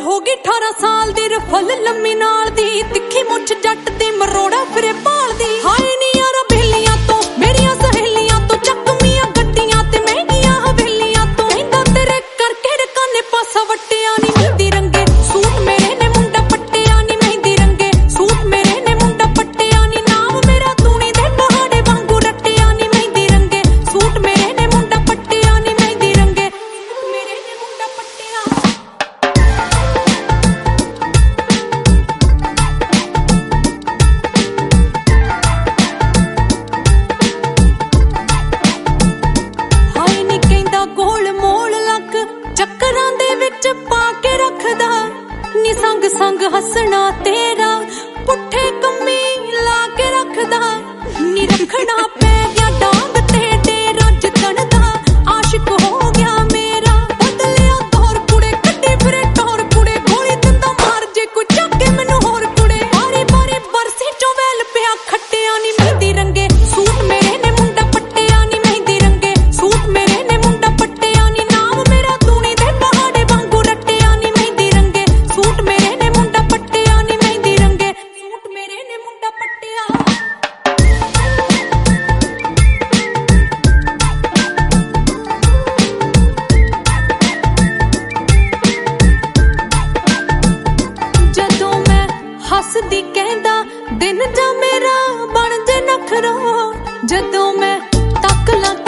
होगी 18 साल दी रफल लम्मी नाल दी तिखी मुछ जट दी मरोड़ा फिरे पाल दी हाय नी यारा बेलियां तो मेरियां सहेलियां तो चकमियां गड्डियां ते महंगियां हवेलियां तो कहंदा तेरे करके रकाने पासा वट्टिया नी मेहंदी रंगे सूट मेरे ने मुंडा पट्टिया नी मेहंदी रंगे सूट मेरे ने मुंडा पट्टिया नी नाम मेरा तूनी दे पहाड़े वांगू रट्टिया नी मेहंदी रंगे सूट मेरे ने मुंडा पट्टिया नी मेहंदी रंगे मेरे ने मुंडा पट्टिया ਚੱਕਰਾਂ ਦੇ ਵਿੱਚ ਪਾ ਕੇ ਰੱਖਦਾ ਨੀ ਸੰਗ ਸੰਗ ਹੱਸਣਾ ਤੇਰਾ ਪੁੱਠੇ ਕੰਮੀ ਲਾ ਕੇ ਰੱਖਦਾ ਨੀ ਰੱਖਣਾ ਪੈ ਗਿਆ ਡਾਂਗ ਤੇ ਡੇਰਾ ਜਿੱਤਣ ਦਾ ਆਸ਼ਿਕ ਹੋ ਗਿਆ ਮੇਰਾ ਬਦਲਿਆ ਦੌਰ ਕੁੜੇ ਕੱਢੇ ਫਿਰੇ ਟੌਰ ਕੁੜੇ ਗੋਲੀ ਦਿੰਦਾ ਮਾਰ ਜੇ ਕੋਈ ਚੱਕ ਕੇ ਮੈਨੂੰ ਹੋਰ ਕੁੜੇ ਬਾਰੀ ਬਾਰੀ ਬਰਸੀ ਚੋਂ ਵੈਲ ਪਿਆ ਖੱਟਿਆ ਨੀ ਮਹਿੰਦੀ ਰੰਗੇ ਸੂਟ ਮੇਰੇ ਨੇ ਮੁੰਡਾ ਪੱਟਿਆ ਨੀ ਮਹਿੰਦੀ ਰੰਗੇ ਸੂਟ ਮੇਰੇ ਨੇ ਮੁੰਡਾ ਪੱਟਿਆ ਨੀ ਨਾਮ ਮੇਰਾ ਤੂਣੀ ਦੇ ਪਹਾੜੇ ਵਾਂਗੂ ਰੱਟਿਆ ਨੀ ਮਹਿੰਦੀ ਰੰਗੇ ਸੂਟ ਮੇਰੇ ਨੇ ਮੁੰਡਾ ਪੱਟਿਆ ਨੀ ਮਹਿੰਦੀ ਰੰਗੇ ਸੂਟ ਮੇਰੇ ਨੇ ਮੁੰਡਾ ਪੱਟਿਆ ਜਦੋਂ ਮੈਂ ਹੱਸਦੀ ਕਹਿੰਦਾ ਦਿਨ ਜਾਂ ਮੇਰਾ ਬਣ ਜੇ ਨਖਰਾ ਜਦੋਂ ਮੈਂ ਤੱਕ ਲਾਂ